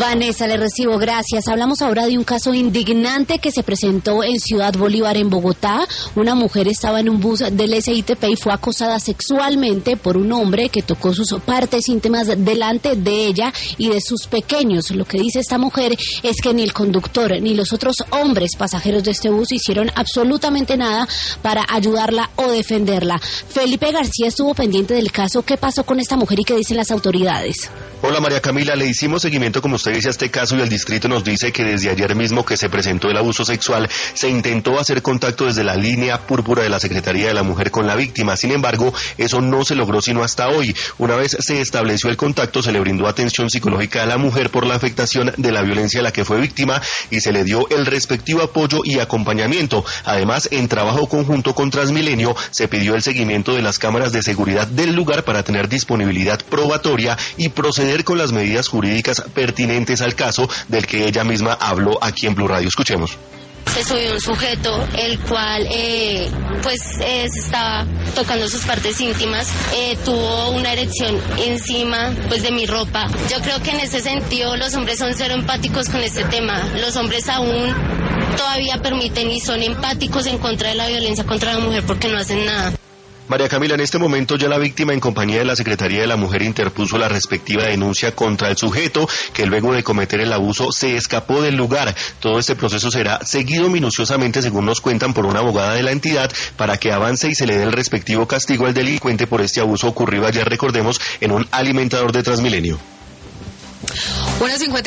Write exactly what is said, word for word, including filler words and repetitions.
Vanessa, le recibo, gracias. Hablamos ahora de un caso indignante que se presentó en Ciudad Bolívar, en Bogotá. Una mujer estaba en un bus del S I T P y fue acosada sexualmente por un hombre que tocó sus partes íntimas delante de ella y de sus pequeños. Lo que dice esta mujer es que ni el conductor ni los otros hombres pasajeros de este bus hicieron absolutamente nada para ayudarla o defenderla. Felipe García estuvo pendiente del caso. ¿Qué pasó con esta mujer y qué dicen las autoridades? Hola María Camila, le hicimos seguimiento, como usted dice, a este caso y el distrito nos dice que desde ayer mismo que se presentó el abuso sexual se intentó hacer contacto desde la línea púrpura de la Secretaría de la Mujer con la víctima. Sin embargo, eso no se logró sino hasta hoy. Una vez se estableció el contacto, se le brindó atención psicológica a la mujer por la afectación de la violencia de la que fue víctima y se le dio el respectivo apoyo y acompañamiento. Además, en trabajo conjunto con Transmilenio, se pidió el seguimiento de las cámaras de seguridad del lugar para tener disponibilidad probatoria y proceder con las medidas jurídicas pertinentes al caso del que ella misma habló aquí en Blue Radio. Escuchemos. Se subió un sujeto, el cual eh, pues eh, se estaba tocando sus partes íntimas, eh, tuvo una erección encima pues de mi ropa. Yo creo que en ese sentido los hombres son cero empáticos con este tema. Los hombres aún todavía permiten y son empáticos en contra de la violencia contra la mujer porque no hacen nada. María Camila, en este momento ya la víctima, en compañía de la Secretaría de la Mujer, interpuso la respectiva denuncia contra el sujeto que luego de cometer el abuso se escapó del lugar. Todo este proceso será seguido minuciosamente, según nos cuentan, por una abogada de la entidad para que avance y se le dé el respectivo castigo al delincuente por este abuso ocurrido ayer, recordemos, en un alimentador de Transmilenio. Una cincuenta